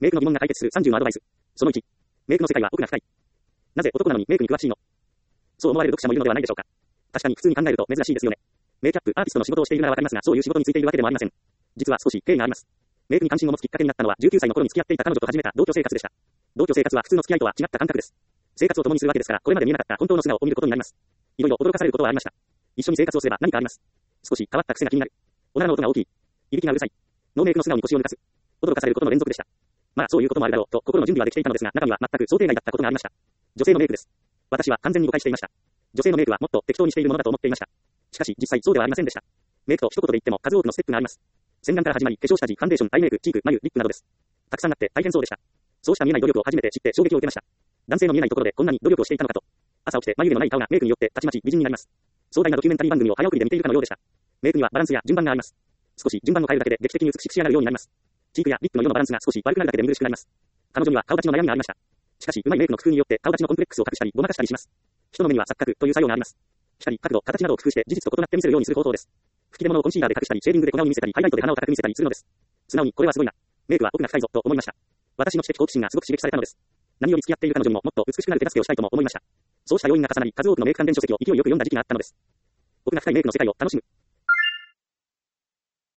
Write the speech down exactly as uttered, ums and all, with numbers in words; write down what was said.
メイクの疑問が解決するさんじゅうのアドバイス。そのいち。メイクの世界は奥が深い。なぜ男なのにメイクに詳しいの？そう思われる読者もいるのではないでしょうか。確かに普通に考えると珍しいですよね。メイクアップアーティストの仕事をしているならわかりますが、そういう仕事についているわけでもありません。実は少し経緯があります。メイクに関心を持つきっかけになったのはじゅうきゅうさいの頃に付き合っていた彼女と始めた同居生活でした。同居生活は普通の付き合いとは違った感覚です。生活を共にするわけですから、これまで見えなかった本当の素顔を見ることになります。いろいろ驚かされることはありました。一緒に生活をすれば何かあります。少し変わった癖が気になる。おならの音が大きい。いびきがうるさい。ノーメイクの素顔に腰を抜かす。驚かされることの連続でした。まあそういうこともあるだろうと心の準備はできていたのですが、中には全く想定外だったことがありました。女性のメイクです。私は完全に誤解していました。女性のメイクはもっと適当にしているものだと思っていました。しかし実際そうではありませんでした。メイクと一言で言っても数多くのステップがあります。洗顔から始まり、化粧下地、ファンデーション、アイメイク、チーク、眉、リップなどです。たくさんあって大変そうでした。そうした見えない努力を初めて知って衝撃を受けました。男性の見えないところでこんなに努力をしていたのかと。朝起きて眉毛のない顔がメイクによってたちまち美人になります。壮大なドキュメンタリー番組を早送りで見ているかのようでした。メイクにはバランスや順番があります。少し順番を変えるだけで劇的に美しく仕上がるようになります。チークやリップの色のバランスが少し悪くなるだけで見苦しくなります。彼女には顔立ちの悩みがありました。しかし、うまいメイクの工夫によって顔立ちのコンプレックスを隠したり、ごまかしたりします。人の目には錯覚という作用があります。光、角度、形などを工夫して事実と異なって見せるようにする方法です。吹き出物をコンシーラーで隠したり、シェーディングで小顔に見せたり、ハイライトで鼻を高く見せたりするのです。素直にこれはすごいな。メイクは奥が深いぞと思いました。私の知的好奇心がすごく刺激されたのです。何より付き合っている彼女にももっと美しくなる手助けをしたいとも思いました。そうした要因が重なり、数多くのメイク関連書籍を勢いよく読んだ時期があったのです。奥が深いメイクの世界を楽しむ。